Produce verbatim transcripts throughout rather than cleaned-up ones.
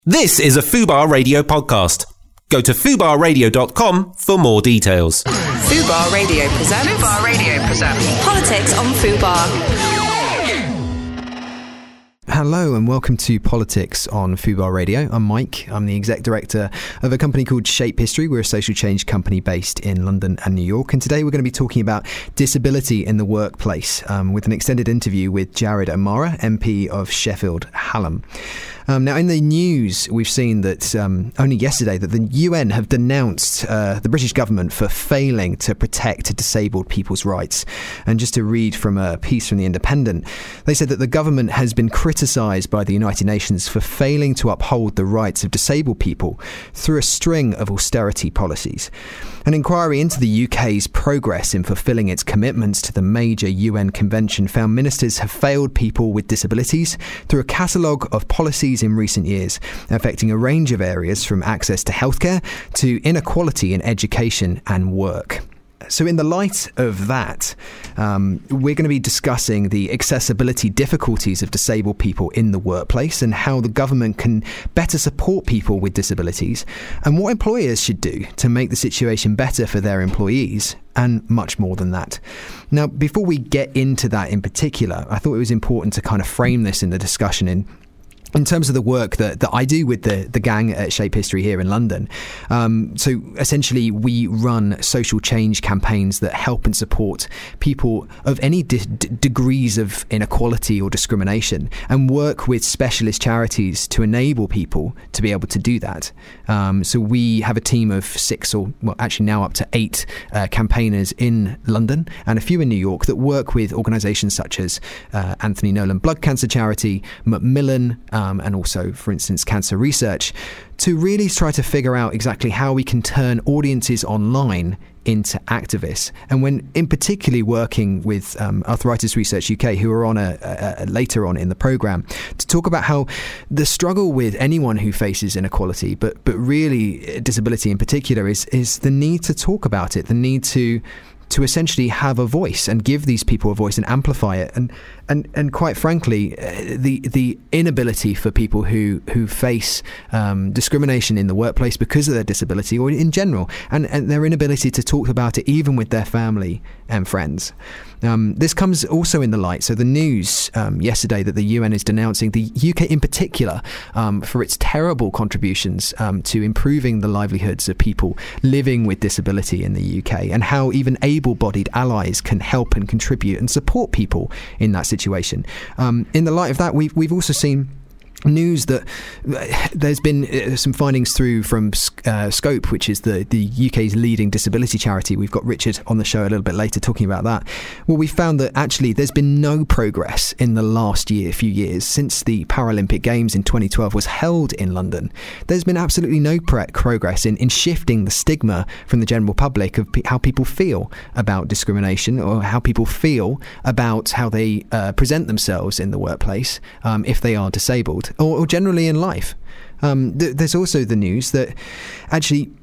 This is a Fubar Radio podcast. Go to fubar radio dot com for more details. Fubar Radio presents. Fubar Radio presents. Politics on Fubar. Hello and welcome to Politics on Fubar Radio. I'm Mike. I'm the exec director of a company called Shape History. We're a social change company based in London and New York. And today we're going to be talking about disability in the workplace um, with an extended interview with Jared O'Mara, M P of Sheffield Hallam. Um, now, in the news, we've seen that um, only yesterday that the U N have denounced uh, the British government for failing to protect disabled people's rights. And just to read from a piece from The Independent, they said that the government has been criticised by the United Nations for failing to uphold the rights of disabled people through a string of austerity policies. An inquiry into the U K's progress in fulfilling its commitments to the major U N convention found ministers have failed people with disabilities through a catalogue of policies in recent years, affecting a range of areas from access to healthcare to inequality in education and work. So in the light of that, um, we're going to be discussing the accessibility difficulties of disabled people in the workplace and how the government can better support people with disabilities and what employers should do to make the situation better for their employees, and much more than that. Now, before we get into that in particular, I thought it was important to kind of frame this in the discussion in In terms of the work that, that I do with the, the gang at Shape History here in London. Um, so essentially, we run social change campaigns that help and support people of any de- d- degrees of inequality or discrimination, and work with specialist charities to enable people to be able to do that. Um, so we have a team of six or, well, actually now up to eight uh, campaigners in London and a few in New York that work with organisations such as uh, Anthony Nolan Blood Cancer Charity, Macmillan, Um, and also, for instance, Cancer Research, to really try to figure out exactly how we can turn audiences online into activists. And when in particularly working with um, Arthritis Research U K, who are on a, a, a later on in the programme, to talk about how the struggle with anyone who faces inequality, but but really disability in particular, is is the need to talk about it, the need to to essentially have a voice and give these people a voice and amplify it. And and, and quite frankly, the the inability for people who, who face um, discrimination in the workplace because of their disability or in general, and, and their inability to talk about it even with their family and friends. Um, this comes also in the light. So the news um, yesterday that the U N is denouncing the U K in particular um, for its terrible contributions um, to improving the livelihoods of people living with disability in the U K, and how even able-bodied allies can help and contribute and support people in that situation. Um, in the light of that, we've, we've also seen news that there's been uh, some findings through from uh, Scope, which is the, the U K's leading disability charity. We've got Richard on the show a little bit later talking about that. Well, we found that actually there's been no progress in the last year, few years, since the Paralympic Games in twenty twelve was held in London. There's been absolutely no pre- progress in, in shifting the stigma from the general public of pe- how people feel about discrimination, or how people feel about how they uh, present themselves in the workplace um, if they are disabled. Or, or generally in life. Um, th- there's also the news that actually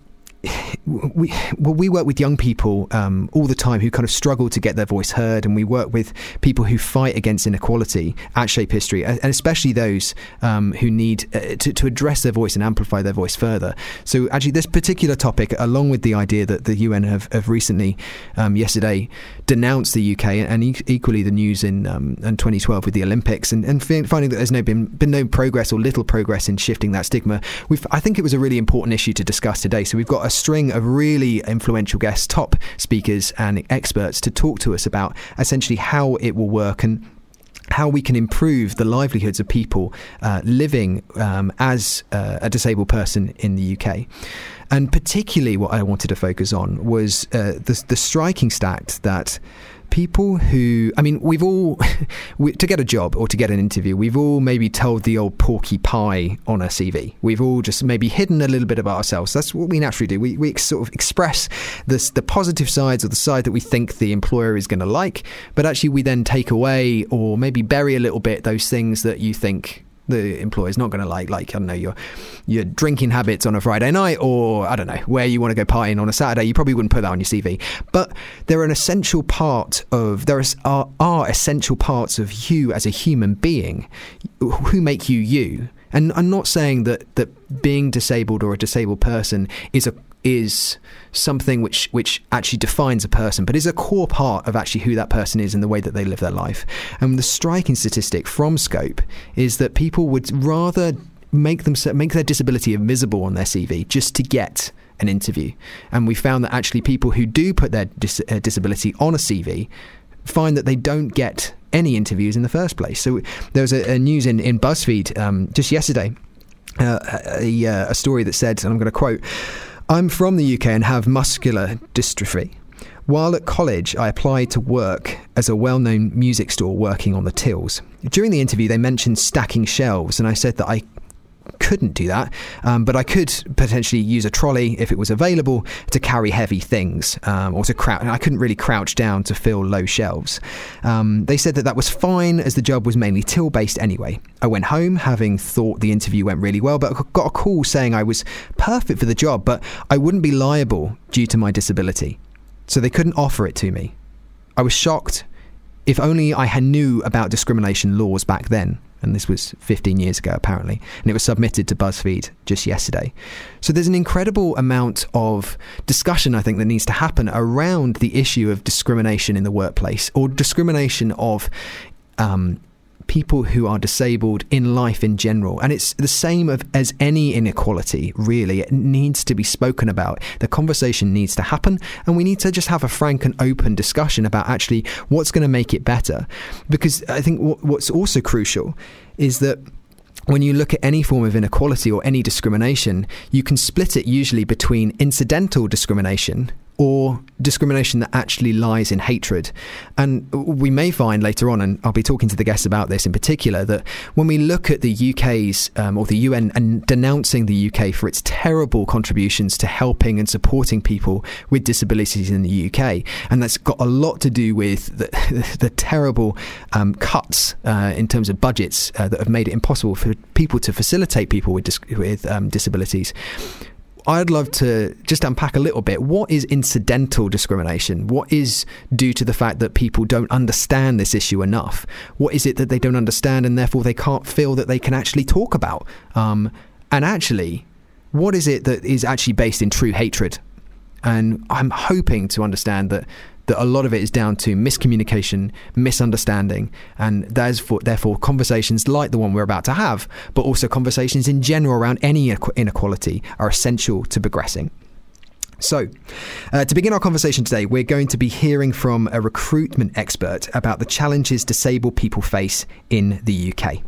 we well, we work with young people um, all the time who kind of struggle to get their voice heard, and we work with people who fight against inequality at Shape History, and especially those um, who need uh, to, to address their voice and amplify their voice further. So actually this particular topic, along with the idea that the U N have, have recently um, yesterday denounced the U K, and e- equally the news in, um, in twenty twelve with the Olympics, and, and finding that there's no been, been no progress or little progress in shifting that stigma, we've, I think it was a really important issue to discuss today. So we've got a string of really influential guests, top speakers and experts, to talk to us about essentially how it will work and how we can improve the livelihoods of people uh, living um, as uh, a disabled person in the U K. And particularly what I wanted to focus on was uh, the, the striking stat that people who, I mean, we've all, we, to get a job or to get an interview, we've all maybe told the old porky pie on a C V. We've all just maybe hidden a little bit about ourselves. That's what we naturally do. We we sort of express this, the positive sides, or the side that we think the employer is going to like, but actually we then take away or maybe bury a little bit those things that you think the employer's not going to like, like, I don't know, your your drinking habits on a Friday night, or, I don't know, where you want to go partying on a Saturday. You probably wouldn't put that on your C V. But they're an essential part of, there is, are, are essential parts of you as a human being who make you you. And I'm not saying that, that being disabled or a disabled person is a is something which which actually defines a person, but is a core part of actually who that person is and the way that they live their life. And the striking statistic from Scope is that people would rather make them make their disability invisible on their C V just to get an interview. And we found that actually people who do put their dis- uh, disability on a C V find that they don't get any interviews in the first place. So there was a, a news in, in BuzzFeed um, just yesterday, uh, a, a story that said, and I'm going to quote, "I'm from the U K and have muscular dystrophy. While at college, I applied to work as a well-known music store working on the tills. During the interview, they mentioned stacking shelves, and I said that I couldn't do that, um, but I could potentially use a trolley if it was available to carry heavy things, um, or to crouch. I couldn't really crouch down to fill low shelves. Um, they said that that was fine as the job was mainly till-based anyway. I went home having thought the interview went really well, but I got a call saying I was perfect for the job, but I wouldn't be liable due to my disability. So they couldn't offer it to me. I was shocked. If only I had knew about discrimination laws back then." And this was fifteen years ago, apparently. And it was submitted to BuzzFeed just yesterday. So there's an incredible amount of discussion, I think, that needs to happen around the issue of discrimination in the workplace, or discrimination of um, people who are disabled in life in general. And it's the same of, as any inequality, really. It needs to be spoken about. The conversation needs to happen, and we need to just have a frank and open discussion about actually what's going to make it better. Because I think w- what's also crucial is that when you look at any form of inequality or any discrimination, you can split it usually between incidental discrimination or discrimination that actually lies in hatred. And we may find later on, and I'll be talking to the guests about this in particular, that when we look at the U K's um, or the U N and denouncing the U K for its terrible contributions to helping and supporting people with disabilities in the U K, and that's got a lot to do with the, the terrible um, cuts uh, in terms of budgets uh, that have made it impossible for people to facilitate people with, dis- with um, disabilities. I'd love to just unpack a little bit. What is incidental discrimination? What is due to the fact that people don't understand this issue enough? What is it that they don't understand and therefore they can't feel that they can actually talk about? Um, and actually, what is it that is actually based in true hatred? And I'm hoping to understand that that a lot of it is down to miscommunication, misunderstanding, and therefore, therefore conversations like the one we're about to have, but also conversations in general around any inequality are essential to progressing. So, uh, to begin our conversation today, we're going to be hearing from a recruitment expert about the challenges disabled people face in the U K.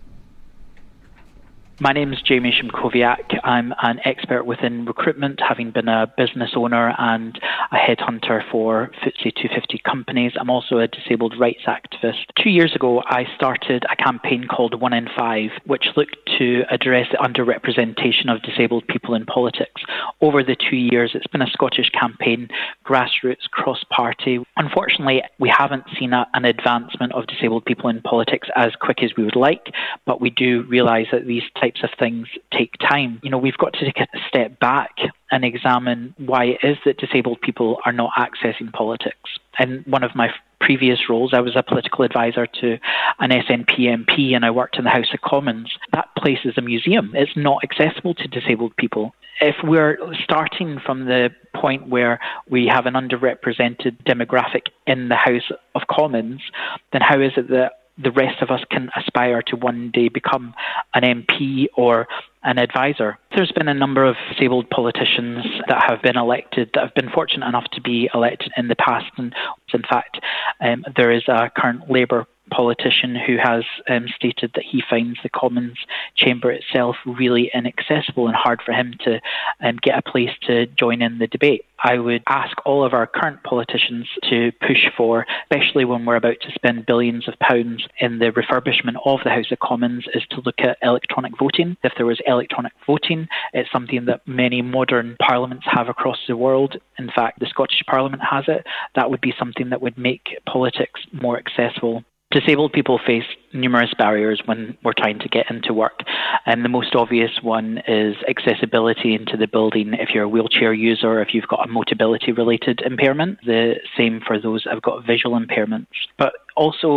My name is Jamie Szymkowiak. I'm an expert within recruitment, having been a business owner and a headhunter for F T S E two fifty companies. I'm also a disabled rights activist. Two years ago, I started a campaign called One in Five, which looked to address the underrepresentation of disabled people in politics. Over the two years, it's been a Scottish campaign, grassroots, cross-party. Unfortunately, we haven't seen a, an advancement of disabled people in politics as quick as we would like, but we do realise that these types of things take time. You know, we've got to take a step back and examine why it is that disabled people are not accessing politics. In one of my previous roles, I was a political advisor to an S N P M P and I worked in the House of Commons. That place is a museum. It's not accessible to disabled people. If we're starting from the point where we have an underrepresented demographic in the House of Commons, then how is it that the rest of us can aspire to one day become an M P or an advisor? There's been a number of disabled politicians that have been elected, that have been fortunate enough to be elected in the past. And in fact, um, there is a current Labour politician who has um, stated that he finds the Commons chamber itself really inaccessible and hard for him to um, get a place to join in the debate. I would ask all of our current politicians to push for, especially when we're about to spend billions of pounds in the refurbishment of the House of Commons, is to look at electronic voting. If there was electronic voting, it's something that many modern parliaments have across the world. In fact, the Scottish Parliament has it. That would be something that would make politics more accessible. Disabled people face numerous barriers when we're trying to get into work. And the most obvious one is accessibility into the building if you're a wheelchair user, if you've got a mobility-related impairment. The same for those that have got visual impairments. But also,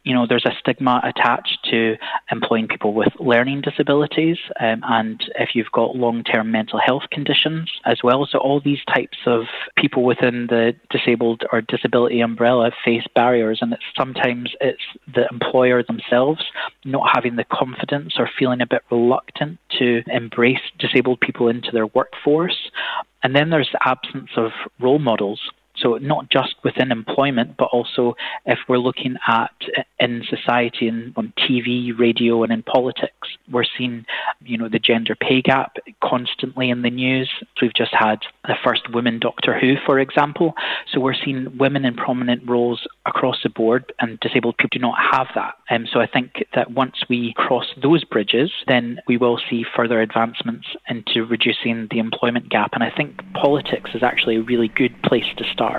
you know, there's a stigma attached to employing people with learning disabilities, um, and if you've got long-term mental health conditions as well. So all these types of people within the disabled or disability umbrella face barriers, and it's sometimes it's the employer themselves not having the confidence or feeling a bit reluctant to embrace disabled people into their workforce. And then there's the absence of role models. So not just within employment, but also if we're looking at in society and on T V, radio, and in politics, we're seeing, you know, the gender pay gap constantly in the news. We've just had the first women Doctor Who, for example. So we're seeing women in prominent roles across the board, and disabled people do not have that. And um, so I think that once we cross those bridges, then we will see further advancements into reducing the employment gap. And I think politics is actually a really good place to start.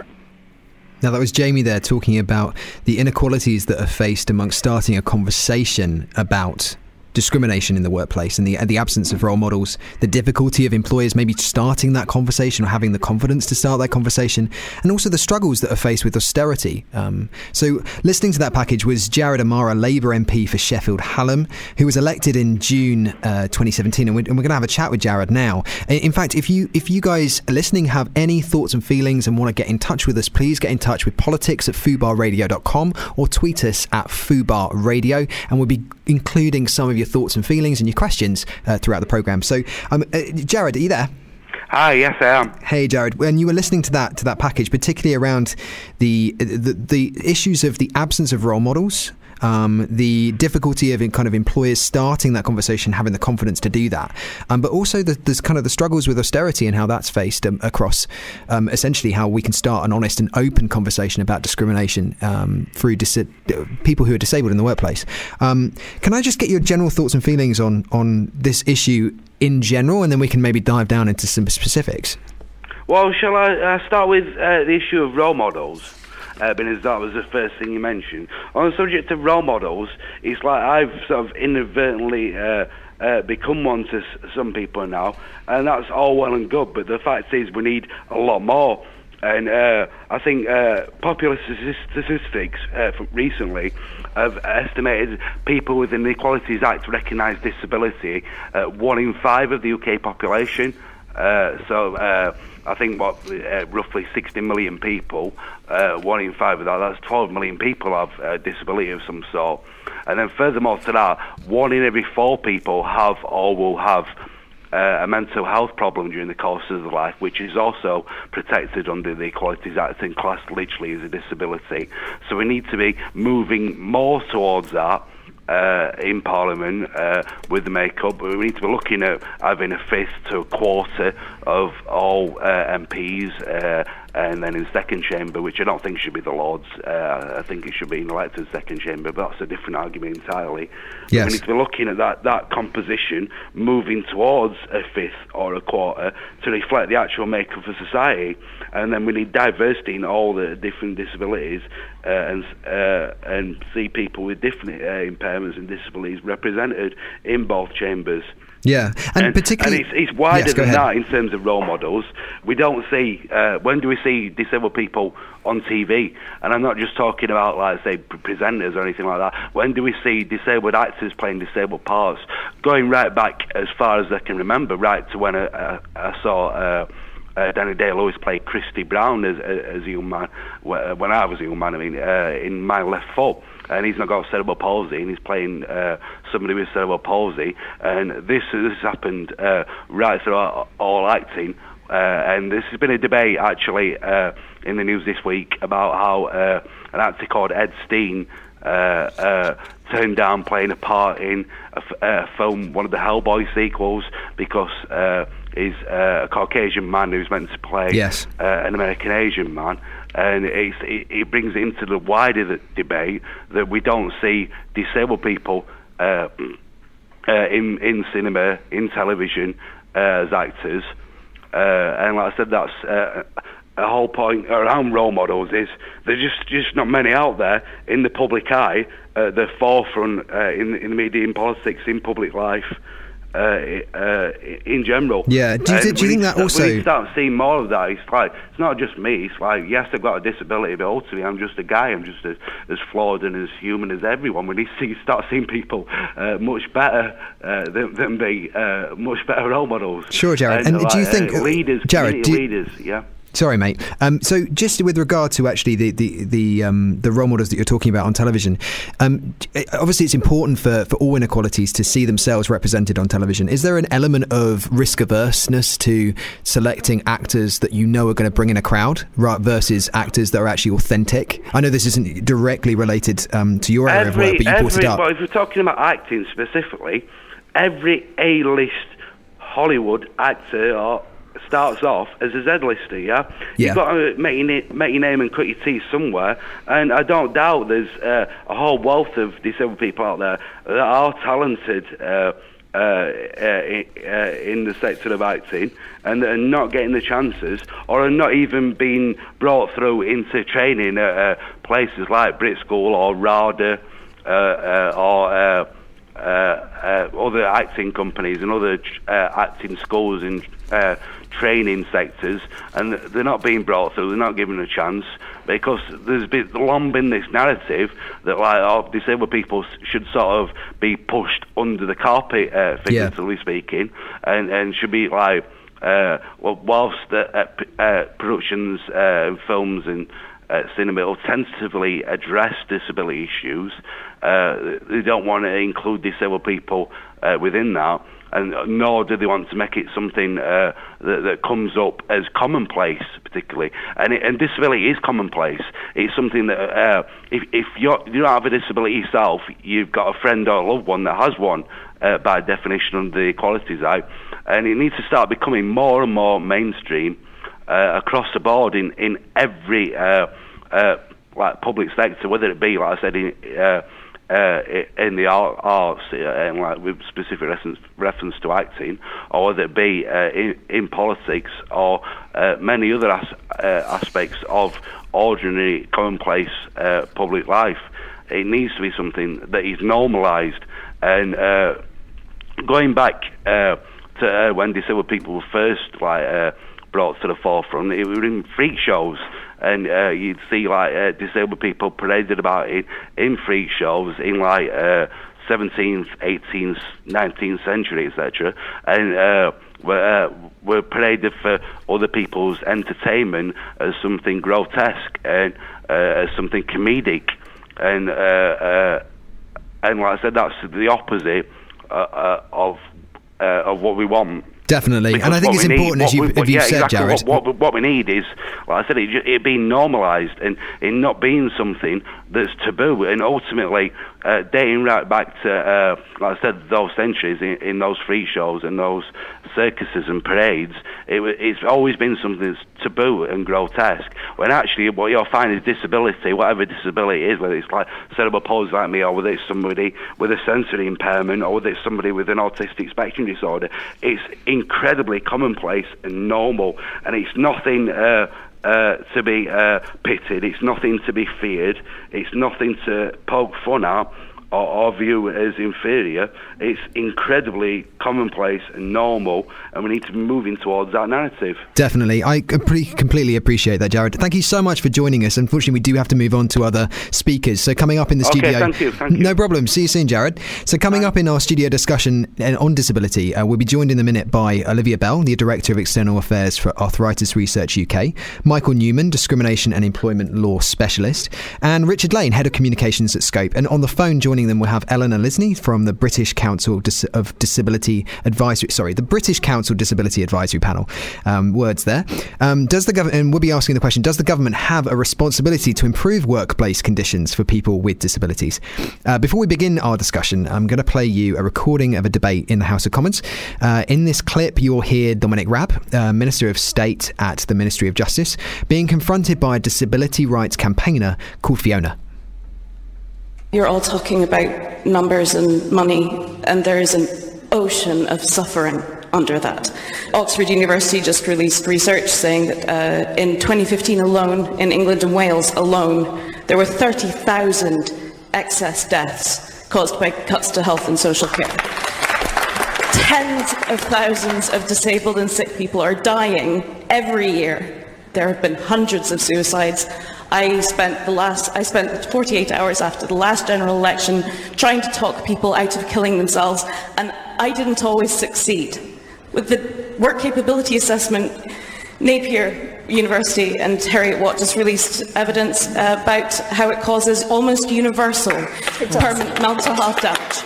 Now, that was Jamie there talking about the inequalities that are faced amongst starting a conversation about discrimination in the workplace and the the absence of role models, the difficulty of employers maybe starting that conversation or having the confidence to start that conversation, and also the struggles that are faced with austerity. Um, so listening to that package was Jared Amara, Labour M P for Sheffield Hallam, who was elected in June uh, twenty seventeen, and we're, and we're going to have a chat with Jared now. In fact, if you if you guys listening have any thoughts and feelings and want to get in touch with us, please get in touch with politics at fubar radio dot com or tweet us at fubar radio, and we'll be including some of your thoughts and feelings and your questions uh, throughout the programme. So, um, uh, Jared, are you there? Hi, yes, I am. Hey, Jared. When you were listening to that to that package, particularly around the the, the issues of the absence of role models, um, the difficulty of in kind of employers starting that conversation, having the confidence to do that, um, but also the, there's kind of the struggles with austerity and how that's faced um, across um, essentially how we can start an honest and open conversation about discrimination um, through dis- people who are disabled in the workplace. Um, can I just get your general thoughts and feelings on on this issue in general, and then we can maybe dive down into some specifics? Well, shall I uh, start with uh, the issue of role models? Uh, because that was the first thing you mentioned. On the subject of role models, it's like I've sort of inadvertently uh, uh, become one to s- some people now, and that's all well and good, but the fact is we need a lot more. And uh, I think uh, popular statistics uh, from recently have estimated people within the Equalities Act recognised disability at one in five of the U K population. Uh, so uh, I think what uh, roughly sixty million people, uh, one in five of that, that's twelve million people have a disability of some sort. And then furthermore to that, one in every four people have or will have Uh, a mental health problem during the course of their life, which is also protected under the Equalities Act and classed literally as a disability. So we need to be moving more towards that uh, in Parliament uh, with the make-up. We need to be looking at having a fifth to a quarter of all uh, M Ps, uh, and then in second chamber, which I don't think should be the Lords. Uh, I think it should be an elected second chamber, but that's a different argument entirely. Yes. We need to be looking at that, that composition, moving towards a fifth or a quarter to reflect the actual makeup of society. And then we need diversity in all the different disabilities uh, and uh, and see people with different uh, impairments and disabilities represented in both chambers. Yeah, and, and particularly... and it's, it's wider yes, than ahead. that in terms of role models. We don't see... Uh, when do we see disabled people on T V? And I'm not just talking about, like, say, presenters or anything like that. When do we see disabled actors playing disabled parts? Going right back as far as I can remember, right to when I, I, I saw... Uh, Uh, Danny Day-Lewis played Christy Brown as, as a young man, when I was a young man, I mean, uh, in My Left Foot. And he's not got cerebral palsy, and he's playing uh, somebody with cerebral palsy. And this this has happened uh, right throughout all acting. Uh, and this has been a debate, actually, uh, in the news this week about how uh, an actor called Ed Steen uh, uh, turned down playing a part in a, f- a film, one of the Hellboy sequels, because... Uh, is uh, a Caucasian man who's meant to play yes. uh, an American Asian man, and it's, it, it brings it into the wider the debate that we don't see disabled people uh, uh, in in cinema, in television uh, as actors, uh, and like I said, that's uh, a whole point around role models is there's just just not many out there in the public eye, uh, the forefront uh, in in the media, in politics, in public life. Uh, uh, in general. Yeah. Do you, do you think that start, also... We need to start seeing more of that. It's like, it's not just me. It's like, yes, I've got a disability, but ultimately I'm just a guy. I'm just as, as flawed and as human as everyone. We need to see, start seeing people uh, much better uh, than, than be uh, much better role models. Sure, Jared. And, and like, do you think... Uh, leaders, Jared, do you, leaders, yeah. Sorry, mate. Um, so, just with regard to actually the the the, um, the role models that you're talking about on television, um, obviously it's important for, for all inequalities to see themselves represented on television. Is there an element of risk averseness to selecting actors that you know are going to bring in a crowd, right, versus actors that are actually authentic? I know this isn't directly related um, to your area every, of work, but you every, brought it up. Well, if we're talking about acting specifically, every A-list Hollywood actor or starts off as a Z-lister, yeah? yeah? You've got to make your, make your name and cut your teeth somewhere, and I don't doubt there's uh, a whole wealth of disabled people out there that are talented uh, uh, uh, in, uh, in the sector of acting, and are not getting the chances, or are not even being brought through into training at uh, places like Brit School or RADA uh, uh, or... Uh, Uh, uh, other acting companies and other uh, acting schools and uh, training sectors, and they're not being brought through, they're not given a chance, because there's been long been this narrative that like oh, disabled people should sort of be pushed under the carpet, uh, figuratively yeah. speaking, and, and should be like uh, well, whilst uh, uh, productions uh, and films and Uh, cinema will tentatively address disability issues. Uh, they don't want to include disabled people uh, within that, and nor do they want to make it something uh, that, that comes up as commonplace, particularly. And, it, and disability is commonplace. It's something that uh, if, if you're, you don't have a disability yourself, you've got a friend or a loved one that has one, uh, by definition under the Equalities Act, and it needs to start becoming more and more mainstream Uh, across the board in in every uh, uh, like public sector, whether it be, like I said, in uh, uh, in the art, arts uh, and like with specific reference, reference to acting, or whether it be uh, in, in politics or uh, many other as, uh, aspects of ordinary, commonplace uh, public life. It needs to be something that is normalised. And uh, going back uh, to uh, when disabled people were first like. Uh, brought to the forefront, it was in freak shows, and uh, you'd see like uh, disabled people paraded about in, in freak shows in like uh, seventeenth, eighteenth, nineteenth century, et cetera, and uh, were, uh, were paraded for other people's entertainment as something grotesque and uh, as something comedic, and uh, uh, and like I said, that's the opposite uh, uh, of uh, of what we want. Definitely, because and I think it's important, as, you, we, as you've yeah, said, exactly. Jared. What, what, what we need is, like I said, it, it being normalised and it not being something that's taboo, and ultimately uh, dating right back to, uh, like I said, those centuries in, in those freak shows and those circuses and parades. It, it's always been something that's taboo and grotesque, when actually what you'll find is disability, whatever disability it is, whether it's like cerebral palsy like me, or whether it's somebody with a sensory impairment, or whether it's somebody with an autistic spectrum disorder. It's incredibly commonplace and normal, and it's nothing uh, uh, to be uh, pitied, it's nothing to be feared, it's nothing to poke fun at or, or view as inferior. It's incredibly commonplace and normal, and we need to be moving towards that narrative. Definitely. I pretty completely appreciate that, Jared. Thank you so much for joining us. Unfortunately, we do have to move on to other speakers. So coming up in the okay, studio... thank you, thank you. No problem. See you soon, Jared. So coming up in our studio discussion on disability, uh, we'll be joined in a minute by Olivia Bell, the Director of External Affairs for Arthritis Research U K, Michael Newman, Discrimination and Employment Law Specialist, and Richard Lane, Head of Communications at Scope. And on the phone joining them, we'll have Eleanor Lisney from the British Council of Disability Advisory, sorry, the British Council Disability Advisory Panel. Um, words there. Um, does the government, and we'll be asking the question, does the government have a responsibility to improve workplace conditions for people with disabilities? Uh, before we begin our discussion, I'm going to play you a recording of a debate in the House of Commons. Uh, in this clip, you'll hear Dominic Raab, uh, Minister of State at the Ministry of Justice, being confronted by a disability rights campaigner called Fiona. You're all talking about numbers and money, and there is an ocean of suffering under that. Oxford University just released research saying that uh, in twenty fifteen alone, in England and Wales alone, there were thirty thousand excess deaths caused by cuts to health and social care. tens of thousands of disabled and sick people are dying every year. There have been hundreds of suicides. I spent the last, I spent forty-eight hours after the last general election trying to talk people out of killing themselves, and I didn't always succeed. With the work capability assessment, Napier University and Heriot Watt just released evidence uh, about how it causes almost universal permanent mental health damage.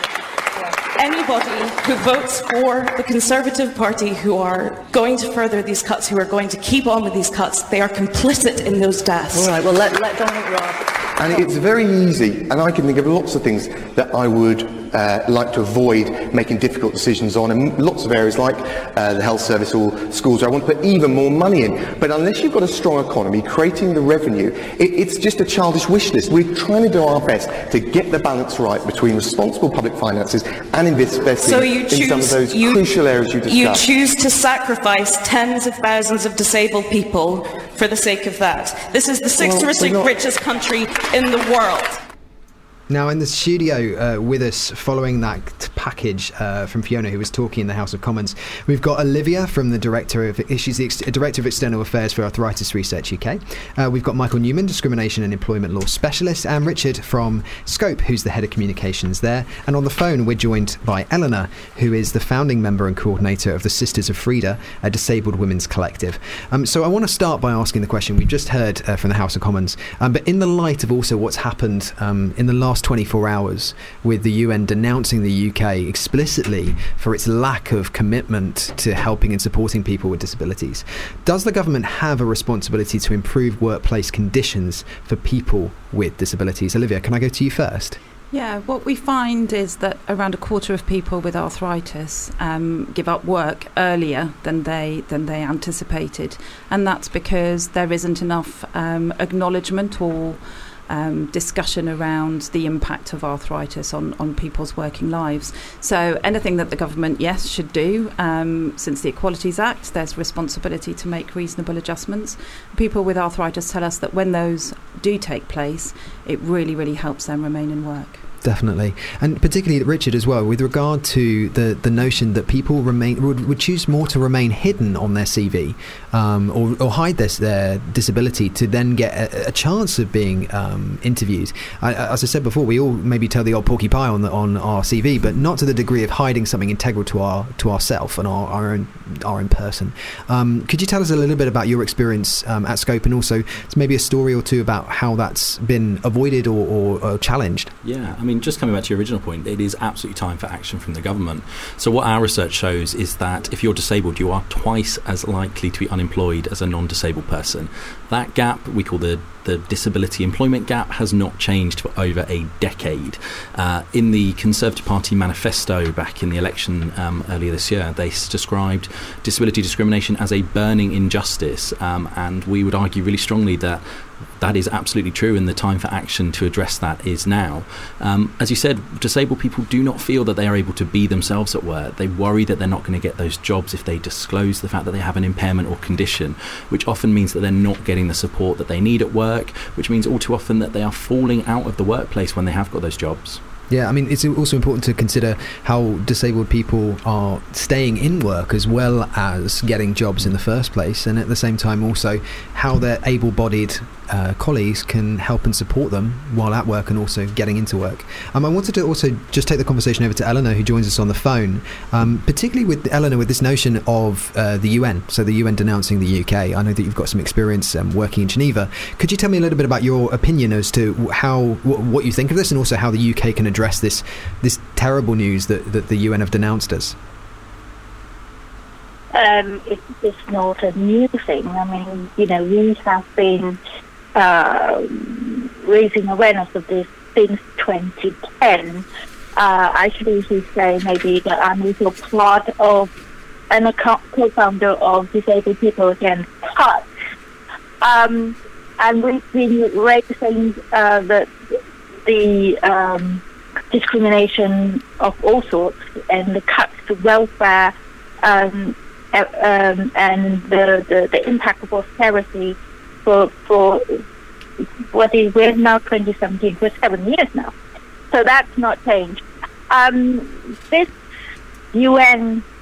Anybody who votes for the Conservative Party who are going to further these cuts, who are going to keep on with these cuts, they are complicit in those deaths. All right, well, let, let Dominic Raab. And it's very easy, and I can think of lots of things that I would uh, like to avoid making difficult decisions on, in lots of areas like uh, the health service or schools where I want to put even more money in. But unless you've got a strong economy, creating the revenue, it, it's just a childish wish list. We're trying to do our best to get the balance right between responsible public finances and investing so you choose, in some of those you, crucial areas you discussed. You choose to sacrifice tens of thousands of disabled people for the sake of that. This is the sixth well, richest country in the world. Now, in the studio uh, with us, following that package uh, from Fiona, who was talking in the House of Commons, we've got Olivia from the Director of she's the ex- Director of External Affairs for Arthritis Research U K. Uh, we've got Michael Newman, Discrimination and Employment Law Specialist, and Richard from Scope, who's the Head of Communications there. And on the phone, we're joined by Eleanor, who is the founding member and coordinator of the Sisters of Frida, a disabled women's collective. Um, so I want to start by asking the question we've just heard uh, from the House of Commons, um, but in the light of also what's happened um, in the last twenty-four hours with the U N denouncing the U K explicitly for its lack of commitment to helping and supporting people with disabilities, does the government have a responsibility to improve workplace conditions for people with disabilities? Olivia, can I go to you first? Yeah, what we find is that around a quarter of people with arthritis um, give up work earlier than they than they anticipated, and that's because there isn't enough um, acknowledgement or Um, discussion around the impact of arthritis on, on people's working lives. So anything that the government, yes, should do, um, since the Equalities Act, there's responsibility to make reasonable adjustments. People with arthritis tell us that when those do take place, it really, really helps them remain in work. Definitely. And particularly, Richard, as well, with regard to the, the notion that people remain would, would choose more to remain hidden on their C V um, or, or hide this, their disability to then get a, a chance of being um, interviewed. I, as I said before, we all maybe tell the old porky pie on the, on our C V, but not to the degree of hiding something integral to our to ourself and our, our own our own person. Um, could you tell us a little bit about your experience um, at Scope, and also maybe a story or two about how that's been avoided or, or, or challenged? Yeah, I mean, just coming back to your original point, it is absolutely time for action from the government. So what our research shows is that if you're disabled, you are twice as likely to be unemployed as a non-disabled person. That gap, we call the the disability employment gap, has not changed for over a decade. Uh, in the Conservative Party manifesto back in the election um, earlier this year, they s- described disability discrimination as a burning injustice, um, and we would argue really strongly that that is absolutely true, and the time for action to address that is now. Um, as you said, disabled people do not feel that they are able to be themselves at work. They worry that they're not going to get those jobs if they disclose the fact that they have an impairment or condition, which often means that they're not getting the support that they need at work, which means all too often that they are falling out of the workplace when they have got those jobs. Yeah, I mean, it's also important to consider how disabled people are staying in work as well as getting jobs in the first place, and at the same time also how their able-bodied uh, colleagues can help and support them while at work and also getting into work. Um, I wanted to also just take the conversation over to Eleanor, who joins us on the phone, um, particularly with Eleanor with this notion of uh, the U N, so the U N denouncing the U K. I know that you've got some experience um, working in Geneva. Could you tell me a little bit about your opinion as to how w- what you think of this, and also how the U K can address this this terrible news that, that the U N have denounced us? Um, it, it's not a new thing. I mean, you know, we have been uh, raising awareness of this since twenty ten. Uh, actually, you say maybe that I'm also part of and a co-founder of Disabled People Against Touch. Um, and we've been raising uh, the, the um, discrimination of all sorts and the cuts to welfare um, uh, um, and the, the, the impact of austerity for for what is we're now twenty seventeen for seven years now. So that's not changed. Um, this U N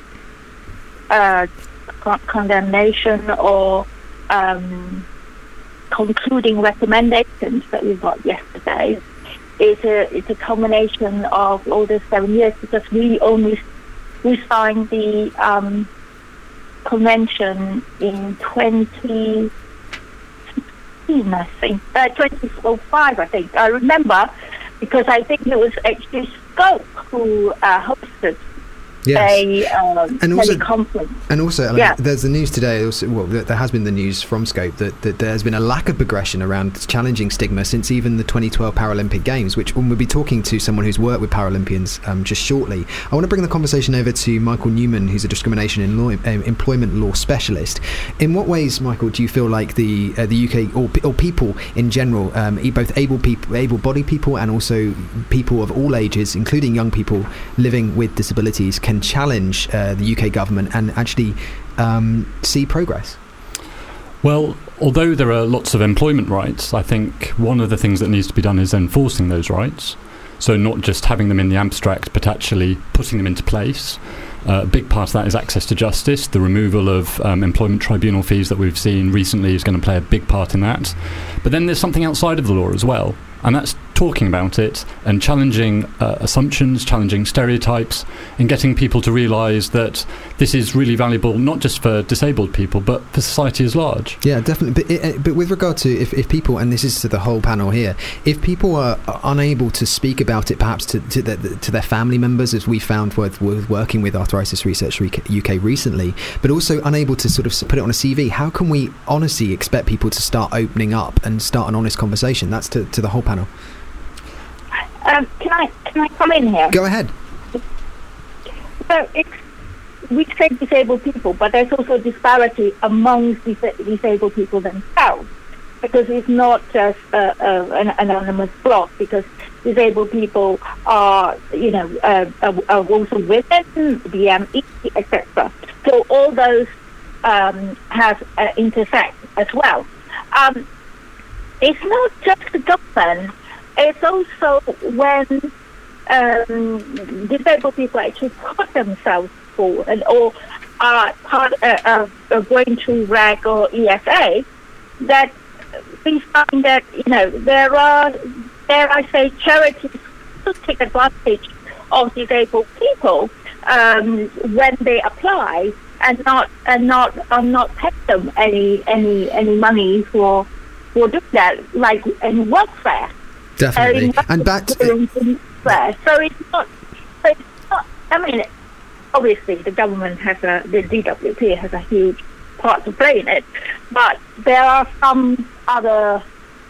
uh, con- condemnation or um, concluding recommendations that we got yesterday is a it's a culmination of all the seven years because we only we signed the um, convention in twenty sixteen, I think, uh, twenty oh five, I think. I remember because I think it was actually Scope who uh, hosted Yes. a um, and also, teleconference. And also, Ellen, yeah. there's the news today, also, well, there has been the news from Scope that, that there's been a lack of progression around challenging stigma since even the twenty twelve Paralympic Games, which we'll be talking to someone who's worked with Paralympians um, just shortly. I want to bring the conversation over to Michael Newman, who's a discrimination in law, uh, employment law specialist. In what ways, Michael, do you feel like the uh, the U K, or, or people in general, um, both able people, able-bodied people and also people of all ages, including young people living with disabilities, can challenge uh, the U K government and actually um, see progress? Well, although there are lots of employment rights, I think one of the things that needs to be done is enforcing those rights. So not just having them in the abstract, but actually putting them into place. Uh, a big part of that is access to justice. The removal of um, employment tribunal fees that we've seen recently is going to play a big part in that. But then there's something outside of the law as well, and that's talking about it and challenging uh, assumptions, challenging stereotypes, and getting people to realise that this is really valuable not just for disabled people but for society as large. Yeah, definitely. But, it, but with regard to if, if people, and this is to the whole panel here, if people are unable to speak about it perhaps to, to, the, to their family members, as we found with, with working with Arthritis Research U K recently, but also unable to sort of put it on a C V, how can we honestly expect people to start opening up and start an honest conversation? That's to, to the whole panel. Um, can I can I come in here? Go ahead. So it's, we say disabled people, but there's also a disparity amongst dis- disabled people themselves, because it's not just uh, uh, an anonymous block, because disabled people are, you know, uh, are, are also women, B M E, et cetera. So all those um, have uh, intersect as well. Um, it's not just the government. It's also when um, disabled people actually put themselves forward or are part uh, of going to R A G or E S A, that we find that, you know, there are, dare I say, charities who take advantage of disabled people um, when they apply and not and not and not pay them any any any money for for doing that, like in welfare. Definitely. Uh, and back to so it's not, so it's not, I mean, obviously the government has a, the D W P has a huge part to play in it, but there are some other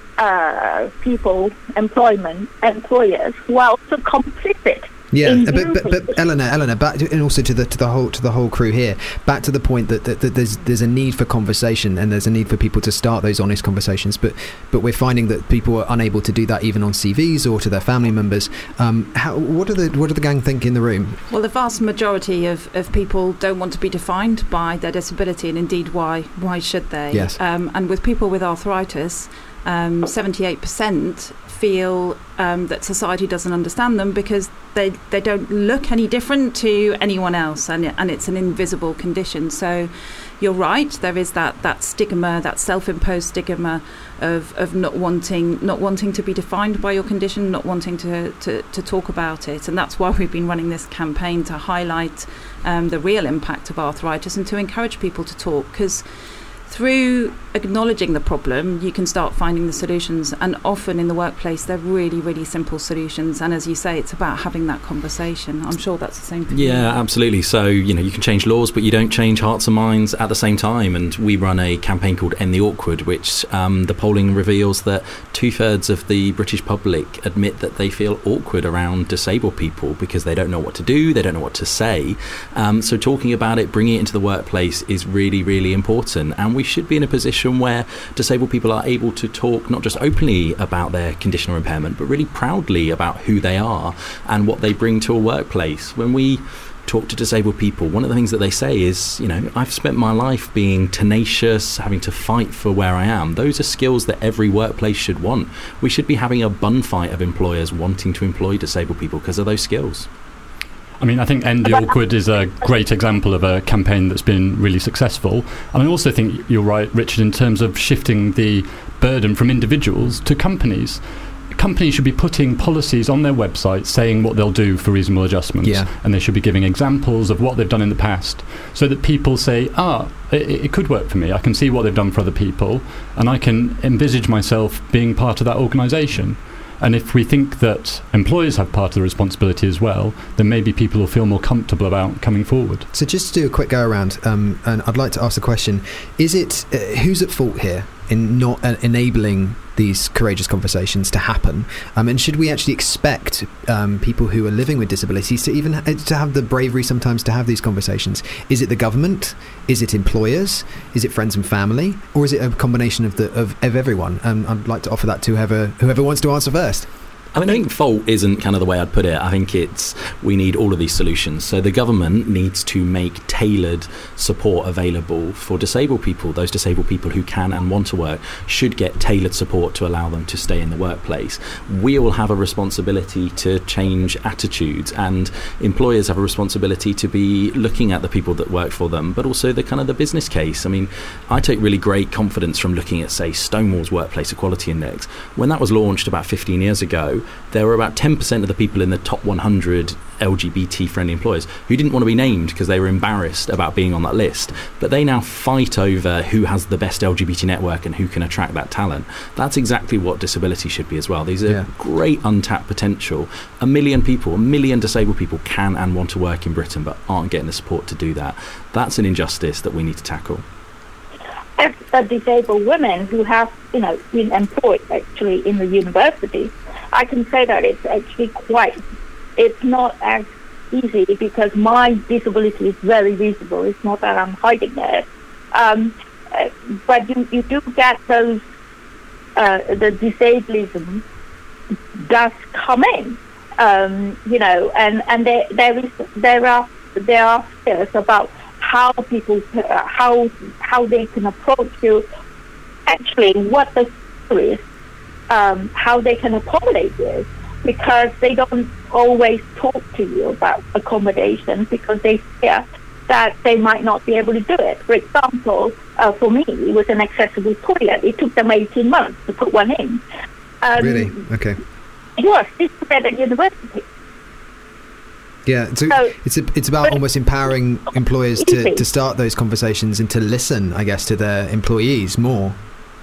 uh, people, employment, employers who are also complicit. Yeah, but, but but Eleanor, Eleanor, back to, and also to the to the whole to the whole crew here. Back to the point that, that, that there's there's a need for conversation and there's a need for people to start those honest conversations. But but we're finding that people are unable to do that even on C Vs or to their family members. Um, how, what do the what do the gang think in the room? Well, the vast majority of, of people don't want to be defined by their disability, and indeed, why why should they? Yes. Um, and with people with arthritis, um, seventy-eight percent feel um, that society doesn't understand them because they they don't look any different to anyone else, and and it's an invisible condition. So you're right, there is that that stigma, that self-imposed stigma of of not wanting not wanting to be defined by your condition, not wanting to to, to talk about it. And that's why we've been running this campaign to highlight um, the real impact of arthritis and to encourage people to talk, because through acknowledging the problem, you can start finding the solutions, and often in the workplace they're really, really simple solutions. And as you say, it's about having that conversation. I'm sure that's the same for you. Yeah, absolutely. So, you know, you can change laws, but you don't change hearts and minds at the same time. And we run a campaign called End the Awkward, which um, the polling reveals that two-thirds of the British public admit that they feel awkward around disabled people because they don't know what to do, they don't know what to say. Um, so talking about it, bringing it into the workplace is really, really important. And we should be in a position where disabled people are able to talk not just openly about their condition or impairment, but really proudly about who they are and what they bring to a workplace. When we talk to disabled people, one of the things that they say is, you know, I've spent my life being tenacious, having to fight for where I am. Those are skills that every workplace should want. We should be having a bun fight of employers wanting to employ disabled people because of those skills. I mean, I think End the Awkward is a great example of a campaign that's been really successful. And I also think you're right, Richard, in terms of shifting the burden from individuals to companies. Companies should be putting policies on their website saying what they'll do for reasonable adjustments. Yeah. And they should be giving examples of what they've done in the past so that people say, ah, it, it could work for me. I can see what they've done for other people and I can envisage myself being part of that organisation. And if we think that employers have part of the responsibility as well, then maybe people will feel more comfortable about coming forward. So just to do a quick go around, um, and I'd like to ask the question, is it, uh, who's at fault here in not uh, enabling these courageous conversations to happen? Um, and should we actually expect um, people who are living with disabilities to even ha- to have the bravery sometimes to have these conversations? Is it the government? Is it employers? Is it friends and family? Or is it a combination of the of, of everyone? Um, I'd like to offer that to whoever whoever wants to answer first. I mean, I think fault isn't kind of the way I'd put it. I think it's we need all of these solutions. So the government needs to make tailored support available for disabled people. Those disabled people who can and want to work should get tailored support to allow them to stay in the workplace. We all have a responsibility to change attitudes, and employers have a responsibility to be looking at the people that work for them, but also the kind of the business case. I mean, I take really great confidence from looking at, say, Stonewall's Workplace Equality Index. When that was launched about fifteen years ago, there were about ten percent of the people in the top one hundred L G B T-friendly employers who didn't want to be named because they were embarrassed about being on that list. But they now fight over who has the best L G B T network and who can attract that talent. That's exactly what disability should be as well. These are Yeah. great untapped potential. A million people, a million disabled people can and want to work in Britain but aren't getting the support to do that. That's an injustice that we need to tackle. As a disabled women who have, you know, been employed actually in the university, I can say that it's actually quite, it's not as easy because my disability is very visible. It's not that I'm hiding it. Um, uh, but you, you do get those, uh, the disablism does come in, um, you know, and, and there, there is, there are, there are fears about how people, uh, how, how they can approach you, actually what the fear is. Um, how they can accommodate this, because they don't always talk to you about accommodation because they fear that they might not be able to do it. For example, uh, for me, it was an accessible toilet. It took them eighteen months to put one in. Um, Really? Okay. It was. This was at university. Yeah, so, So- it's a, it's about almost empowering employers to, to start those conversations and to listen, I guess, to their employees more.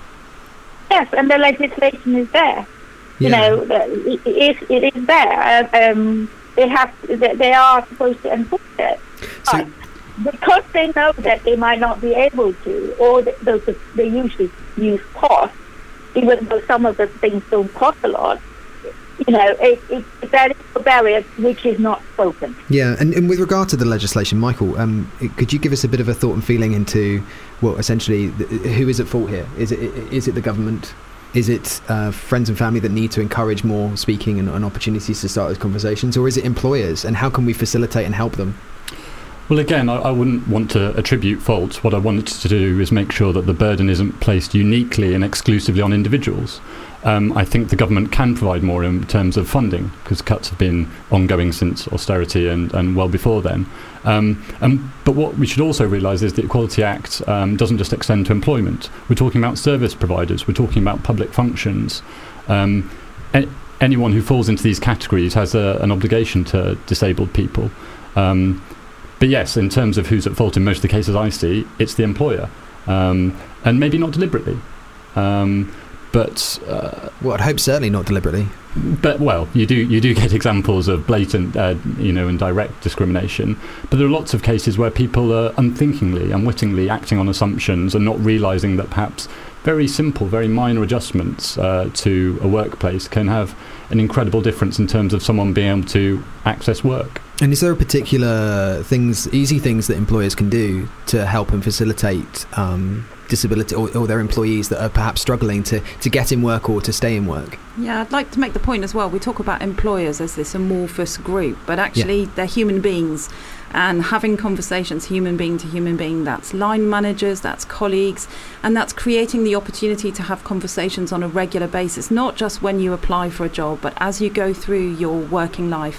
Yes, and the legislation is there. You Yeah. know, the- it, it is it is there. Uh, Um, they have they they are supposed to enforce it. So- But because they know that they might not be able to, or they, they, they usually use cost, even though some of the things don't cost a lot. You know, it, it, that is a barrier which is not spoken. Yeah, and, and with regard to the legislation, Michael, um, could you give us a bit of a thought and feeling into, well, essentially, th- who is at fault here? Is it is it the government? Is it uh, friends and family that need to encourage more speaking and, and opportunities to start those conversations? Or is it employers? And how can we facilitate and help them? Well, again, I, I wouldn't want to attribute fault. What I wanted to do is make sure that the burden isn't placed uniquely and exclusively on individuals. Um, I think the government can provide more in terms of funding, because cuts have been ongoing since austerity and, and well before then. Um, and, but what we should also realise is the Equality Act um, doesn't just extend to employment. We're talking about service providers, we're talking about public functions. Um, a- anyone who falls into these categories has a, an obligation to disabled people. Um, but yes, in terms of who's at fault in most of the cases I see, it's the employer. Um, and maybe not deliberately. Um, But uh, well, I'd hope certainly not deliberately. But well, you do you do get examples of blatant, uh, you know, and direct discrimination. But there are lots of cases where people are unthinkingly, unwittingly acting on assumptions and not realising that perhaps very simple, very minor adjustments uh, to a workplace can have an incredible difference in terms of someone being able to access work. And is there a particular things, easy things that employers can do to help and facilitate um, disability or, or their employees that are perhaps struggling to, to get in work or to stay in work? Yeah, I'd like to make the point as well. We talk about employers as this amorphous group, but actually yeah. they're human beings. And having conversations human being to human being, that's line managers, that's colleagues, and that's creating the opportunity to have conversations on a regular basis, not just when you apply for a job, but as you go through your working life.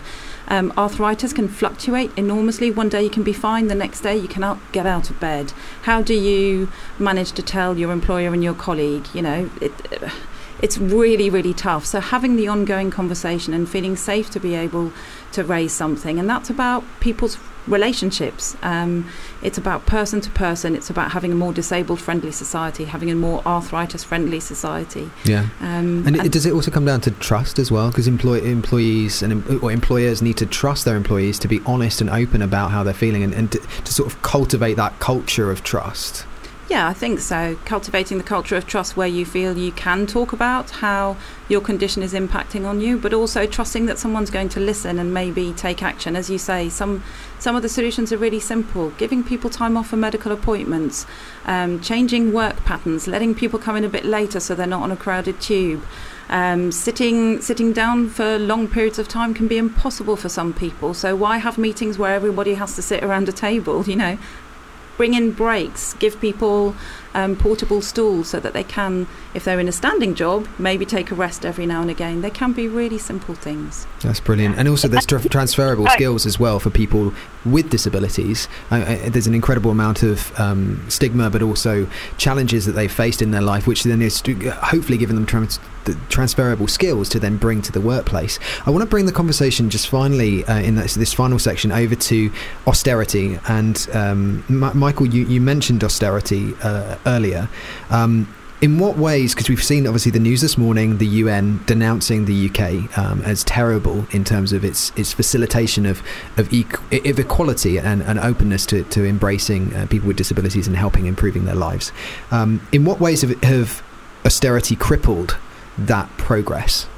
Um, arthritis can fluctuate enormously. One day you can be fine, the next day you cannot get out of bed. How do you manage to tell your employer and your colleague, you know, it, it's really, really tough. So having the ongoing conversation and feeling safe to be able to raise something, and that's about people's relationships. Um, it's about person to person. It's about having a more disabled friendly society, having a more arthritis friendly society. Yeah. Um, and, and it, does it also come down to trust as well? Because employ, employees and em- or employers need to trust their employees to be honest and open about how they're feeling, and, and to, to sort of cultivate that culture of trust. Yeah, I think so. Cultivating the culture of trust where you feel you can talk about how your condition is impacting on you, but also trusting that someone's going to listen and maybe take action. As you say, some some of the solutions are really simple. Giving people time off for medical appointments, um, changing work patterns, letting people come in a bit later so they're not on a crowded tube. Um, sitting sitting down for long periods of time can be impossible for some people. So why have meetings where everybody has to sit around a table, you know? Bring in breaks, give people um, portable stools so that they can, if they're in a standing job, maybe take a rest every now and again. They can be really simple things. That's brilliant. And also there's tra- transferable skills as well for people with disabilities. Uh, uh, there's an incredible amount of um, stigma, but also challenges that they've faced in their life, which then is hopefully giving them trans- the transferable skills to then bring to the workplace. I want to bring the conversation just finally uh, in this, this final section over to austerity. And um, M- Michael, you, you mentioned austerity uh, earlier. Um, in what ways, because we've seen obviously the news this morning, the U N denouncing the U K um, as terrible in terms of its its facilitation of of, equ- of equality and, and openness to, to embracing uh, people with disabilities and helping improving their lives. Um, in what ways have, have austerity crippled that progress?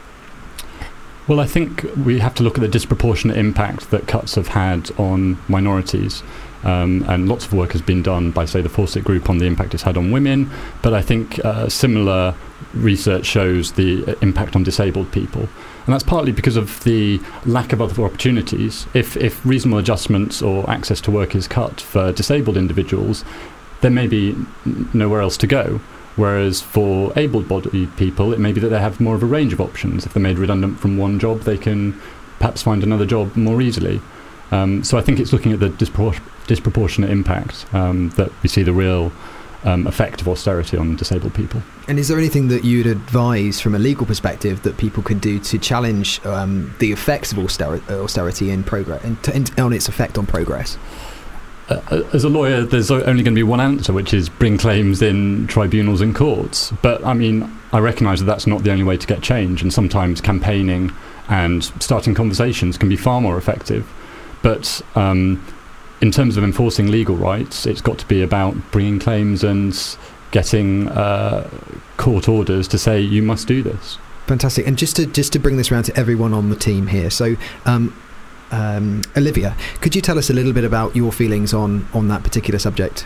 Well, I think we have to look at the disproportionate impact that cuts have had on minorities. Um, and lots of work has been done by, say, the Fawcett Group on the impact it's had on women. But I think uh, similar research shows the impact on disabled people. And that's partly because of the lack of other opportunities. If, if reasonable adjustments or access to work is cut for disabled individuals, there may be n- nowhere else to go. Whereas for able-bodied people, it may be that they have more of a range of options. If they're made redundant from one job, they can perhaps find another job more easily. Um, so I think it's looking at the dispor- disproportionate impact um, that we see the real um, effect of austerity on disabled people. And is there anything that you'd advise from a legal perspective that people could do to challenge um, the effects of austerity, austerity in progress, in t- in, on its effect on progress? Uh, as a lawyer, there's only going to be one answer, which is bring claims in tribunals and courts. But, I mean, I recognise that that's not the only way to get change, and sometimes campaigning and starting conversations can be far more effective. But um, in terms of enforcing legal rights, it's got to be about bringing claims and getting uh, court orders to say you must do this. Fantastic. And just to just to bring this around to everyone on the team here, so um, um, Olivia, could you tell us a little bit about your feelings on, on that particular subject?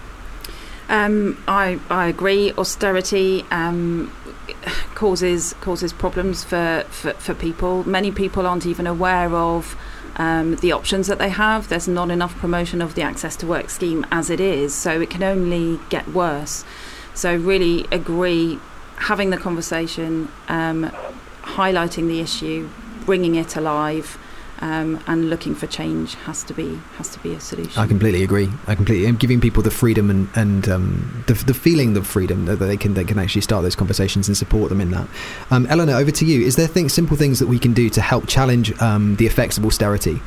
Um, I I agree. Austerity um, causes causes problems for, for, for people. Many people aren't even aware of Um, the options that they have. There's not enough promotion of the Access to Work scheme as it is, so it can only get worse. So really agree, having the conversation, um, highlighting the issue, bringing it alive, um, and looking for change has to be has to be a solution. I completely agree. I completely and giving people the freedom and and um, the the feeling of freedom that they can they can actually start those conversations and support them in that. Um, Eleanor, over to you. Is there things, simple things that we can do to help challenge um, the effects of austerity?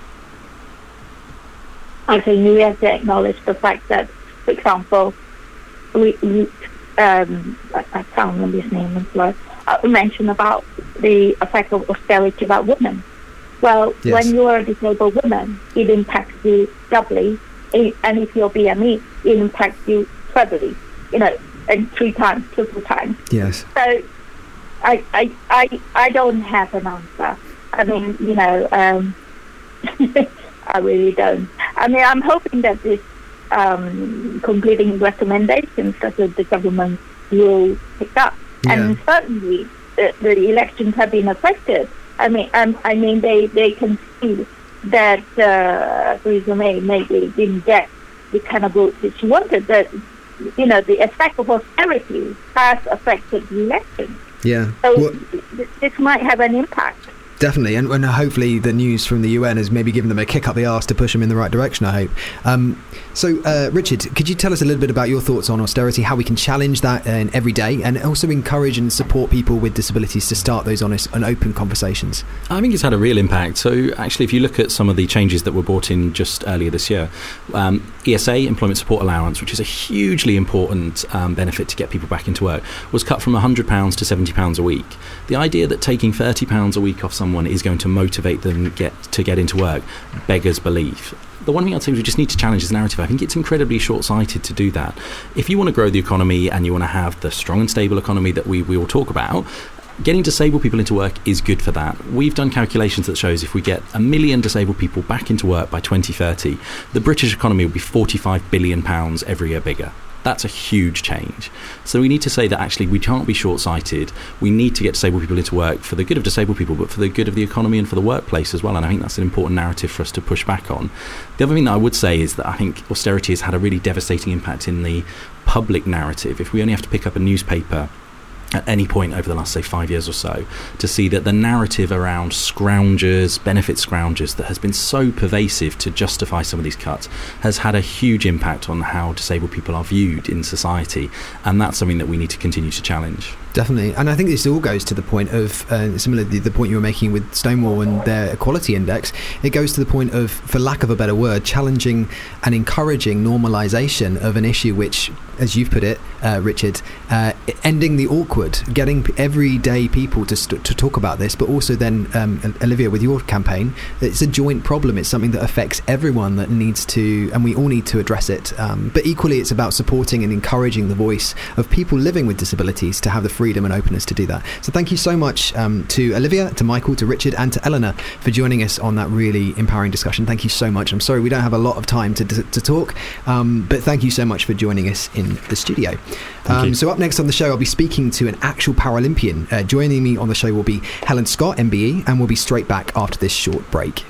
I think we have to acknowledge the fact that, for example, we, we um, I, I can't remember his name, but uh, we mentioned about the effect of austerity about women. Well, yes. When you are a disabled woman, it impacts you doubly, and if you're B M E, it impacts you trebly, you know, and three times, triple times. Yes. So, I, I, I, I don't have an answer. I mean, you know, um, I really don't. I mean, I'm hoping that this um, completing recommendations that the government will pick up, yeah. And certainly the, the elections have been affected. I mean, um, I mean, they, they can see that uh, Theresa May maybe didn't get the kind of votes that she wanted. That, you know, the effect of austerity has affected the election. Yeah. So well, th- this might have an impact. Definitely, and, and hopefully the news from the U N has maybe given them a kick up the arse to push them in the right direction, I hope. Um, so, uh, Richard, could you tell us a little bit about your thoughts on austerity, how we can challenge that in every day, and also encourage and support people with disabilities to start those honest and open conversations? I think it's had a real impact. So, actually, if you look at some of the changes that were brought in just earlier this year, um, E S A, Employment Support Allowance, which is a hugely important um, benefit to get people back into work, was cut from one hundred pounds to seventy pounds a week. The idea that taking thirty pounds a week off someone is going to motivate them get to get into work beggars belief. The one thing I'd say is we just need to challenge this narrative. I think it's incredibly short-sighted to do that. If you want to grow the economy and you want to have the strong and stable economy that we, we all talk about, getting disabled people into work is good for that. We've done calculations that shows if we get a million disabled people back into work by twenty thirty, the British economy will be forty-five billion pounds every year bigger. That's a huge change. So we need to say that actually we can't be short-sighted. We need to get disabled people into work for the good of disabled people, but for the good of the economy and for the workplace as well. And I think that's an important narrative for us to push back on. The other thing that I would say is that I think austerity has had a really devastating impact in the public narrative. If we only have to pick up a newspaper at any point over the last, say, five years or so, to see that the narrative around scroungers, benefit scroungers, that has been so pervasive to justify some of these cuts, has had a huge impact on how disabled people are viewed in society. And that's something that we need to continue to challenge. Definitely. And I think this all goes to the point of, uh, similarly, the point you were making with Stonewall and their equality index, it goes to the point of, for lack of a better word, challenging and encouraging normalisation of an issue which, as you've put it, uh, Richard, uh, ending the awkward, getting everyday people to st- to talk about this, but also then, um, Olivia, with your campaign, it's a joint problem. It's something that affects everyone that needs to, and we all need to address it. Um, but equally, it's about supporting and encouraging the voice of people living with disabilities to have the freedom and openness to do that. So thank you so much um, to Olivia, to Michael, to Richard and to Eleanor for joining us on that really empowering discussion. Thank you so much. I'm sorry we don't have a lot of time to, to, to talk, um, but thank you so much for joining us in the studio. Um, so up next on the show, I'll be speaking to an actual Paralympian. Uh, joining me on the show will be Helen Scott, M B E, and we'll be straight back after this short break.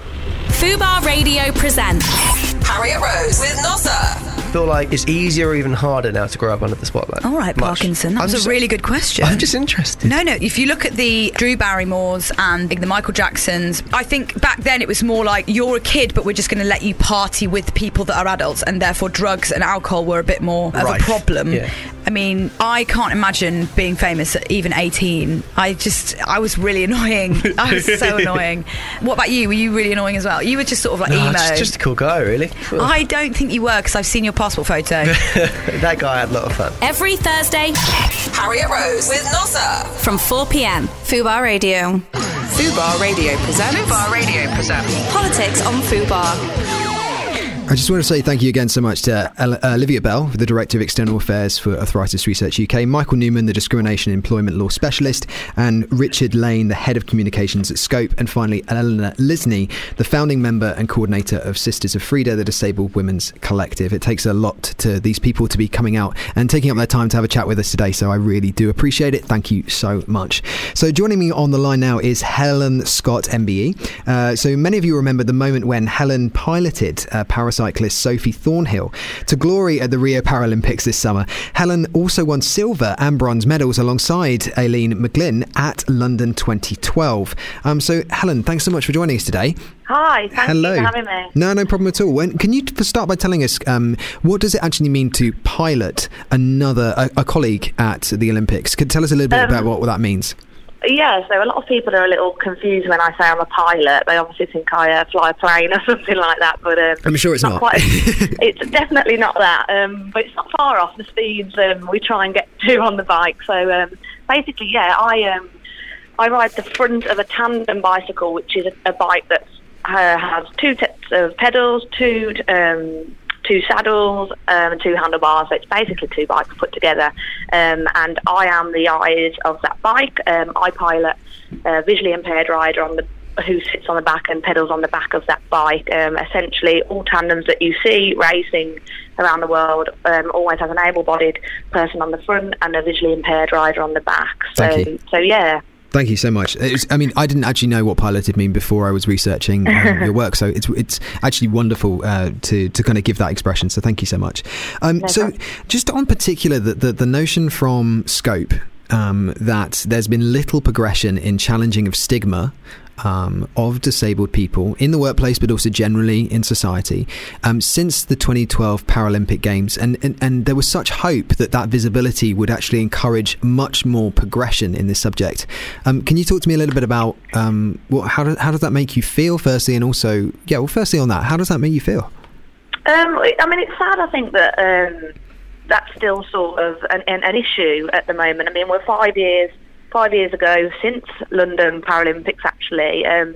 Fubar Radio presents Harriet Rose with Nossa. I feel like it's easier or even harder now to grow up under the spotlight. All right, Much. Parkinson, that I'm was just, a really good question. I'm just interested. No, no, if you look at the Drew Barrymores and the Michael Jacksons, I think back then it was more like, you're a kid, but we're just going to let you party with people that are adults, and therefore drugs and alcohol were a bit more of Rife. a problem. Yeah. I mean, I can't imagine being famous at even eighteen. I just, I was really annoying. I was so annoying. What about you? Were you really annoying as well? You were just sort of like no, emo. Just, just a cool guy, really. I don't think you were, because I've seen your passport photo. That guy had a lot of fun. Every Thursday, Harriet Rose with Nossa from four p.m. Fubar Radio. Fubar Radio presents. Fubar Radio presents Politics on Fubar. I just want to say thank you again so much to Olivia Bell, the Director of External Affairs for Arthritis Research U K, Michael Newman, the Discrimination and Employment Law Specialist, and Richard Lane, the Head of Communications at Scope, and finally Eleanor Lisney, the founding member and coordinator of Sisters of Frida, the Disabled Women's Collective. It takes a lot to these people to be coming out and taking up their time to have a chat with us today, so I really do appreciate it. Thank you so much. So joining me on the line now is Helen Scott, M B E. Uh, so many of you remember the moment when Helen piloted uh, Parasite cyclist Sophie Thornhill to glory at the Rio Paralympics this summer. Helen also won silver and bronze medals alongside Aileen McGlynn at London twenty twelve. Um, so, Helen, thanks so much for joining us today. Hi, thank Hello. you for having me. No, no problem at all. When, can you start by telling us um, what does it actually mean to pilot another a, a colleague at the Olympics? Could you tell us a little bit um, about what, what that means? Yeah, so a lot of people are a little confused when I say I'm a pilot. They obviously think I uh, fly a plane or something like that, but um, I'm sure it's not. not. Quite, it's definitely not that, um, but it's not far off the speeds um, we try and get to on the bike. So um, basically, yeah, I um, I ride the front of a tandem bicycle, which is a, a bike that uh, has two sets of pedals, two um, two saddles, um, and two handlebars. So it's basically two bikes put together. Um, and I am the eyes of that bike. Um, I pilot a visually impaired rider on the who sits on the back and pedals on the back of that bike. Um, essentially, all tandems that you see racing around the world um, always has an able-bodied person on the front and a visually impaired rider on the back. So, Thank you. so yeah. Thank you so much. It was, I mean, I didn't actually know what piloted mean before I was researching um, your work, so it's it's actually wonderful uh, to to kind of give that expression. So thank you so much. Um, No so problem. just on particular, the, the the notion from Scope um, that there's been little progression in challenging of stigma Um, of disabled people in the workplace, but also generally in society, um, since the twenty twelve Paralympic Games, and, and and there was such hope that that visibility would actually encourage much more progression in this subject. Um, can you talk to me a little bit about um, what, how does how does that make you feel, firstly, and also, yeah, well, firstly on that, how does that make you feel? Um, I mean, it's sad, I think, that um, that's still sort of an, an, an issue at the moment. I mean, we're five years. Five years ago, since London Paralympics, actually, um,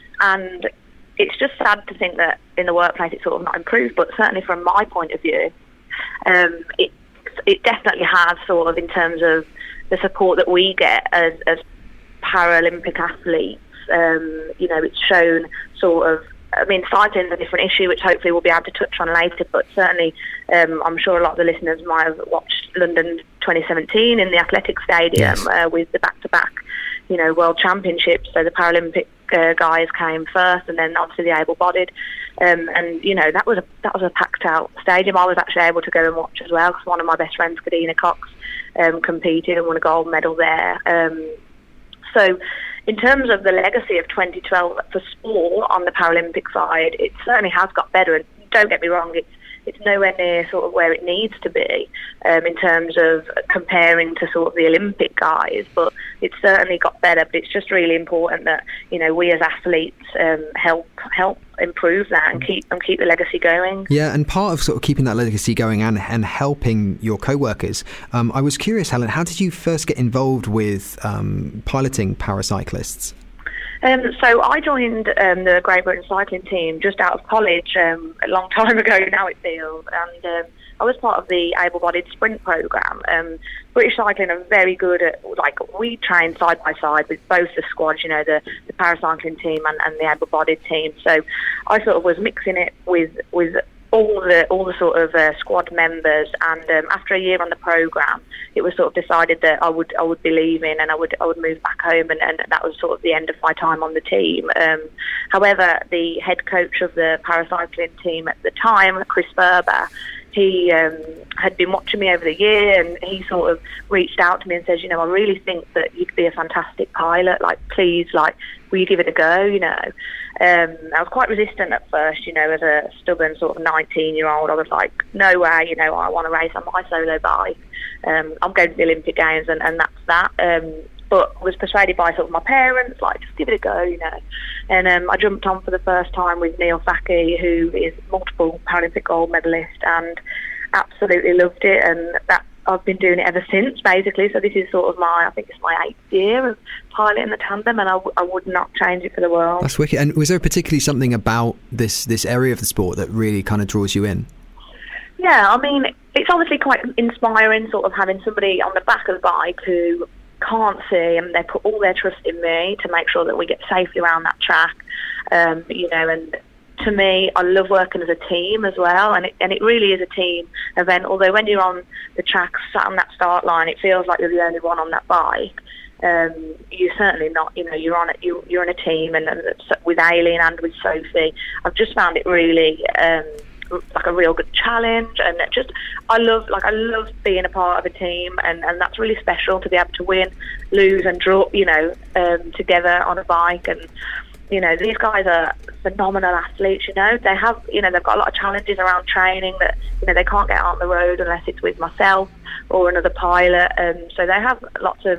and it's just sad to think that in the workplace it's sort of not improved. But certainly, from my point of view, um, it it definitely has, sort of, in terms of the support that we get as, as Paralympic athletes. Um, you know, it's shown sort of. I mean, cycling is a different issue, which hopefully we'll be able to touch on later, but certainly um, I'm sure a lot of the listeners might have watched London twenty seventeen in the Athletic Stadium, yes. uh, with the back-to-back, you know, World Championships. So the Paralympic uh, guys came first, and then obviously the able-bodied. Um, and, you know, that was a that was a packed-out stadium. I was actually able to go and watch as well, because one of my best friends, Kadina Cox, um, competed and won a gold medal there. Um, so... In terms of the legacy of twenty twelve for sport on the Paralympic side, it certainly has got better. And don't get me wrong, it's it's nowhere near sort of where it needs to be um, in terms of comparing to sort of the Olympic guys. But it's certainly got better. But it's just really important that, you know, we as athletes um, help help improve that and keep and keep the legacy going. Yeah, and part of sort of keeping that legacy going and, and helping your co-workers, um, I was curious, Helen, how did you first get involved with um, piloting paracyclists? Um, so I joined um, the Great Britain cycling team just out of college um, a long time ago now, it feels, and um, I was part of the able-bodied sprint programme. Um, British Cycling are very good at, like, we train side by side with both the squads, you know, the, the paracycling team and, and the able-bodied team. So I sort of was mixing it with with all the all the sort of uh, squad members, and um, after a year on the programme, it was sort of decided that I would I would be leaving and I would I would move back home, and, and that was sort of the end of my time on the team. Um, however, the head coach of the paracycling team at the time, Chris Ferber, he um, had been watching me over the year, and he sort of reached out to me and says, you know, I really think that you'd be a fantastic pilot. Like, please, like, will you give it a go, you know? Um, I was quite resistant at first, you know, as a stubborn sort of nineteen-year-old. I was like, no way, you know, I want to race on my solo bike. Um, I'm going to the Olympic Games, and, and that's that. Um, but was persuaded by sort of my parents, like, just give it a go, you know. And um, I jumped on for the first time with Neil Faki, who is multiple Paralympic gold medalist, and absolutely loved it. And that I've been doing it ever since, basically. So this is sort of my, I think it's my eighth year of piloting the tandem, and I, w- I would not change it for the world. That's wicked. And was there particularly something about this this area of the sport that really kind of draws you in? Yeah, I mean, it's obviously quite inspiring, sort of having somebody on the back of the bike who can't see, and they put all their trust in me to make sure that we get safely around that track. Um, you know, and to me, I love working as a team as well, and it, and it really is a team event. Although when you're on the track, sat on that start line, it feels like you're the only one on that bike. Um, you're certainly not. You know, you're on it. You, you're in a team, and, and with Aileen and with Sophie, I've just found it really um, like a real good challenge, and it just I love like I love being a part of a team, and, and that's really special to be able to win, lose, and draw. You know, um, together on a bike. And you know, these guys are phenomenal athletes, you know. They have, you know, they've got a lot of challenges around training that, you know, they can't get out on the road unless it's with myself or another pilot. And um, so they have lots of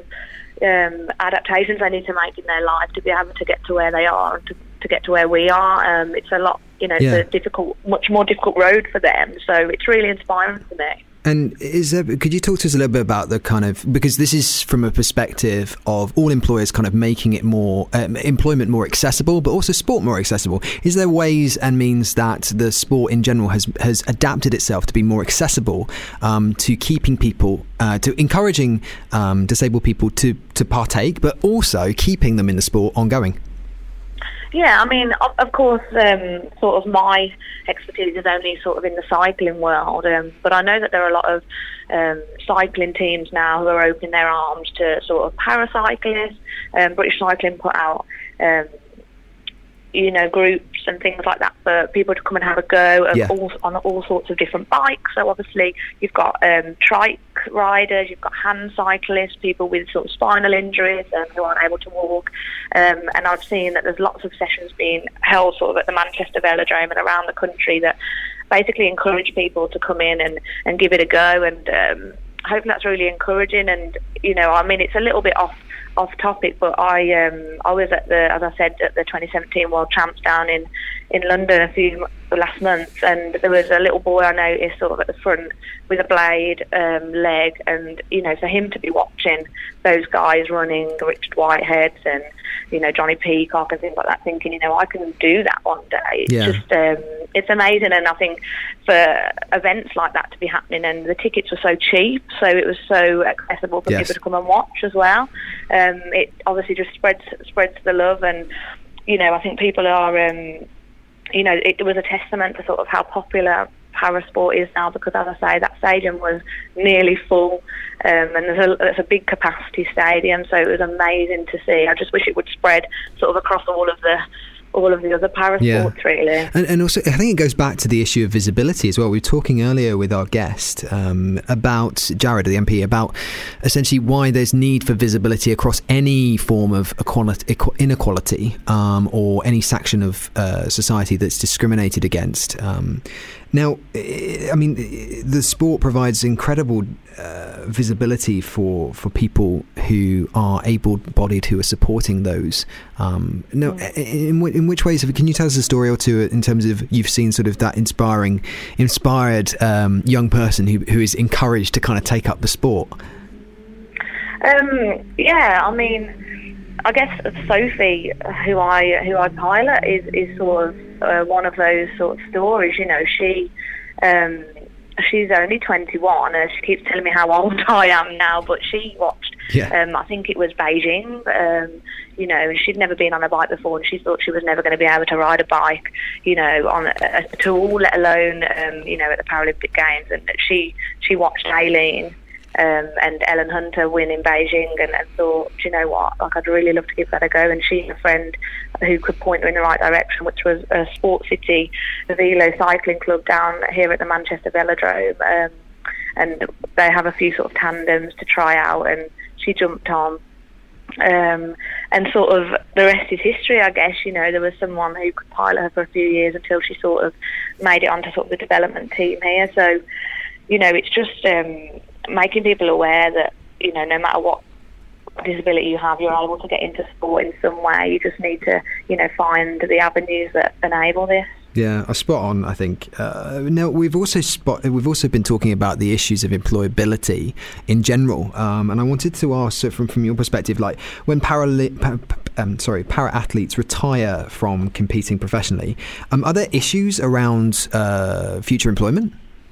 um, adaptations they need to make in their life to be able to get to where they are and to, to get to where we are. Um, it's a lot, you know, yeah. it's a difficult, much more difficult road for them. So it's really inspiring for me. And is there, could you talk to us a little bit about the kind of, because this is from a perspective of all employers kind of making it more, um, employment more accessible, but also sport more accessible. Is there ways and means that the sport in general has has adapted itself to be more accessible, um, to keeping people, uh, to encouraging um, disabled people to, to partake, but also keeping them in the sport ongoing? Yeah, I mean, of, of course, um, sort of my expertise is only sort of in the cycling world, um, but I know that there are a lot of um, cycling teams now who are opening their arms to sort of paracyclists. Um, British Cycling put out, um, you know, groups and things like that for people to come and have a go at yeah. all, on all sorts of different bikes. So obviously you've got um, trikes, riders, you've got hand cyclists, people with sort of spinal injuries um, who aren't able to walk. Um, and I've seen that there's lots of sessions being held sort of at the Manchester Velodrome and around the country that basically encourage people to come in and, and give it a go. And um, hopefully that's really encouraging. And, you know, I mean, it's a little bit off off topic, but I um, I was at the, as I said, at the twenty seventeen World Champs down in, in London a few last month, and there was a little boy I noticed sort of at the front with a blade um, leg, and you know, for him to be watching those guys running, Richard Whitehead and you know Johnny Peacock and things like that, thinking, you know, I can do that one day. It's Yeah. just um, it's amazing, and I think for events like that to be happening, and the tickets were so cheap, so it was so accessible for Yes. people to come and watch as well. Um, it obviously just spreads spreads the love, and you know, I think people are. Um, You know, it was a testament to sort of how popular parasport is now, because, as I say, that stadium was nearly full, um, and there's a, there's a big capacity stadium, so it was amazing to see. I just wish it would spread sort of across all of the all of the other parasports, Yeah. really. And, and also, I think it goes back to the issue of visibility as well. We were talking earlier with our guest um, about Jared, the M P, about essentially why there's need for visibility across any form of equality, equ- inequality um, or any section of uh, society that's discriminated against. Um, now, I mean, the sport provides incredible uh, visibility for, for people who are able-bodied, who are supporting those. Um, now, in, in which ways, can you tell us a story or two in terms of you've seen sort of that inspiring, inspired um, young person who who is encouraged to kind of take up the sport? Um, yeah, I mean, I guess Sophie, who I who I pilot, is is sort of uh, one of those sort of stories. You know, she um, she's only twenty-one, and she keeps telling me how old I am now. But she watched, yeah. um, I think it was Beijing. Um, you know, and she'd never been on a bike before, and she thought she was never going to be able to ride a bike, you know, on at all, let alone, um, you know, at the Paralympic Games. And she she watched Aileen um, and Ellen Hunter win in Beijing, and, and thought, do you know what, like, I'd really love to give that a go. And she and a friend who could point her in the right direction, which was a Sport City Velo cycling club down here at the Manchester Velodrome, um, and they have a few sort of tandems to try out, and she jumped on. Um, and sort of the rest is history, I guess. You know, there was someone who could pilot her for a few years until she sort of made it onto sort of the development team here. So, you know, it's just um, making people aware that, you know, no matter what disability you have, you're able to get into sport in some way. You just need to, you know, find the avenues that enable this. Yeah, spot on. I think. Uh, now we've also spot. We've also been talking about the issues of employability in general, um, and I wanted to ask, so from from your perspective, like when para, pa, um, sorry, para athletes retire from competing professionally, um, are there issues around uh, future employment?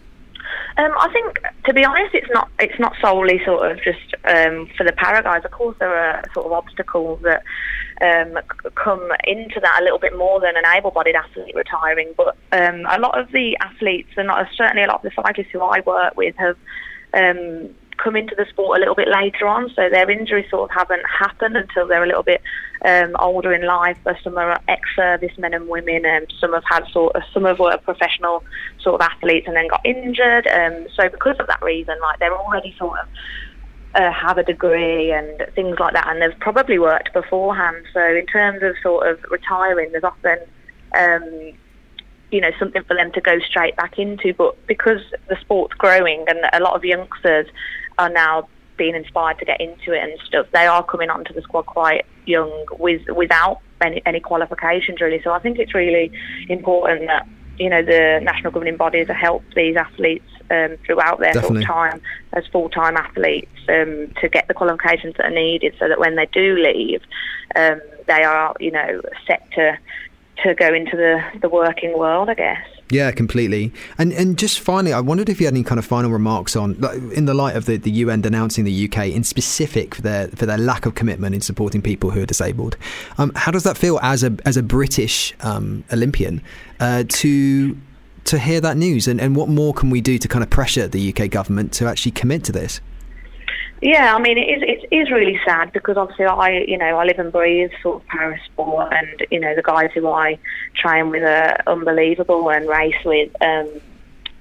Um, I think, to be honest, it's not it's not solely sort of just um, for the para guys. Of course, there are sort of obstacles that um, come into that a little bit more than an able-bodied athlete retiring. But um, a lot of the athletes, and certainly a lot of the cyclists who I work with, have um, come into the sport a little bit later on, so their injuries sort of haven't happened until they're a little bit um, older in life. But some are ex-service men and women, and some have had sort of some have were professional sort of athletes and then got injured. Um, so because of that reason, like, they're already sort of uh, have a degree and things like that, and they've probably worked beforehand. So in terms of sort of retiring, there's often um, you know, something for them to go straight back into. But because the sport's growing and a lot of youngsters are now being inspired to get into it and stuff, they are coming onto the squad quite young with without any, any qualifications, really. So I think it's really important that, you know, the national governing bodies help these athletes um, throughout their sort of time as full-time athletes um, to get the qualifications that are needed, so that when they do leave, um, they are, you know, set to to go into the, the working world, I guess. Yeah, completely. And and just finally, I wondered if you had any kind of final remarks on, like, in the light of the, the U N denouncing the U K in specific for their for their lack of commitment in supporting people who are disabled. Um, how does that feel as a as a British um, Olympian uh, to to hear that news? And, and what more can we do to kind of pressure the U K government to actually commit to this? Yeah, I mean, it is, it is really sad, because obviously I, you know, I live and breathe sort of parasport, and, you know, the guys who I train with are unbelievable and race with, um,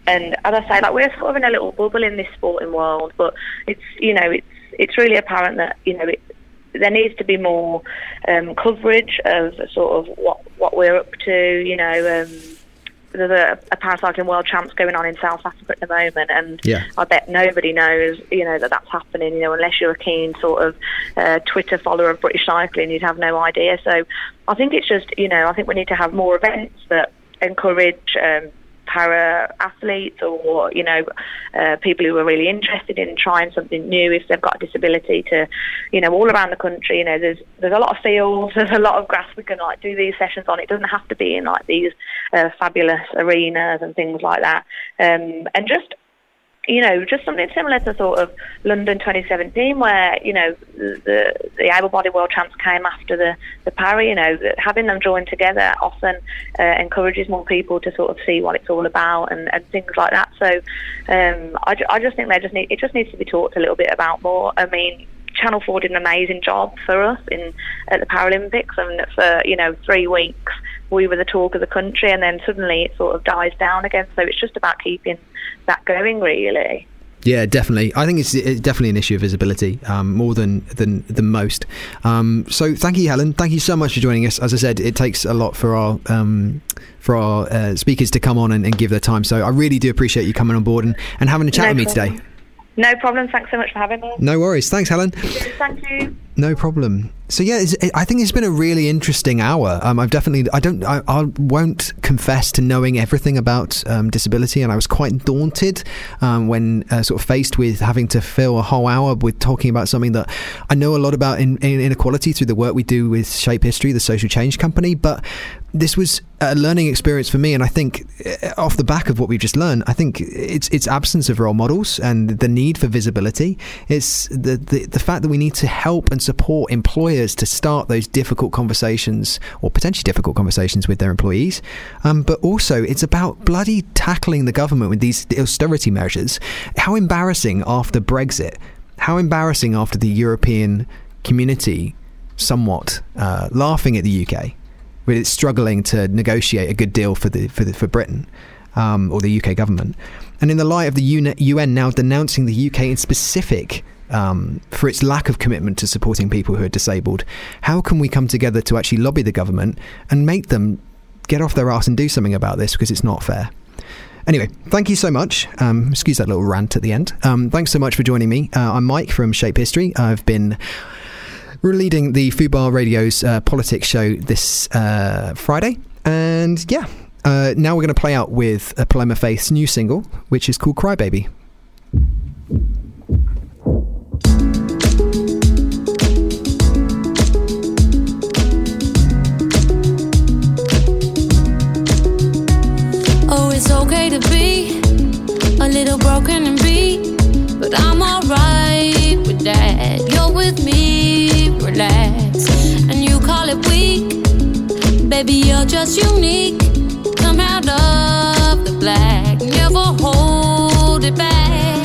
and as I say, like we're sort of in a little bubble in this sporting world, but it's, you know, it's it's really apparent that, you know, it, there needs to be more um, coverage of sort of what what we're up to. You know, um, there's a, a paracycling world champs going on in South Africa at the moment, and yeah. I bet nobody knows, you know, that that's happening. You know, unless you're a keen sort of uh, Twitter follower of British cycling, you'd have no idea. So I think it's just, you know, I think we need to have more events that encourage um, para athletes or, you know, uh, people who are really interested in trying something new if they've got a disability to, you know, all around the country. You know, there's there's a lot of fields, there's a lot of grass we can like do these sessions on. It doesn't have to be in like these uh, fabulous arenas and things like that. Um, and just, you know, just something similar to sort of London twenty seventeen, where, you know, the the able-bodied world champs came after the, the para. You know, having them join together often uh, encourages more people to sort of see what it's all about and, and things like that. So um, I, I just think they just need, it just needs to be talked a little bit about more. I mean, Channel four did an amazing job for us in at the Paralympics, and for, you know, three weeks we were the talk of the country, and then suddenly it sort of dies down again. So it's just about keeping that going, really. Yeah, definitely. I think it's, it's definitely an issue of visibility, um, more than than than most. Um, so thank you, Helen. Thank you so much for joining us. As I said, it takes a lot for our um, for our uh, speakers to come on and, and give their time. So I really do appreciate you coming on board and, and having a chat No with me problem. today. No problem. Thanks so much for having me. No worries. Thanks, Helen. Thank you. No problem. So yeah, it's, it, I think it's been a really interesting hour. Um, I've definitely, I don't, I, I won't confess to knowing everything about um, disability, and I was quite daunted um, when uh, sort of faced with having to fill a whole hour with talking about something that I know a lot about in, in inequality through the work we do with Shape History, the social change company. But this was a learning experience for me, and I think off the back of what we've just learned, I think it's it's absence of role models and the need for visibility. It's the the, the fact that we need to help and support employers to start those difficult conversations, or potentially difficult conversations, with their employees. Um, but also, it's about bloody tackling the government with these austerity measures. How embarrassing after Brexit, how embarrassing after the European community somewhat uh, laughing at the U K, with it struggling to negotiate a good deal for the for the, for Britain um, or the U K government. And in the light of the U N now denouncing the U K in specific um, for its lack of commitment to supporting people who are disabled, how can we come together to actually lobby the government and make them get off their arse and do something about this, because it's not fair? Anyway, thank you so much. Um, excuse that little rant at the end. Um, thanks so much for joining me. Uh, I'm Mike from Shape History. I've been leading the Fubar Radio's uh, politics show this uh, Friday. And yeah, uh, now we're going to play out with uh, Paloma Faith's new single, which is called Crybaby. Oh, it's okay to be a little broken and beat, but I'm alright with that. You're with me, relax, and you call it weak. Baby, you're just unique. Come out of the black, never hold it back.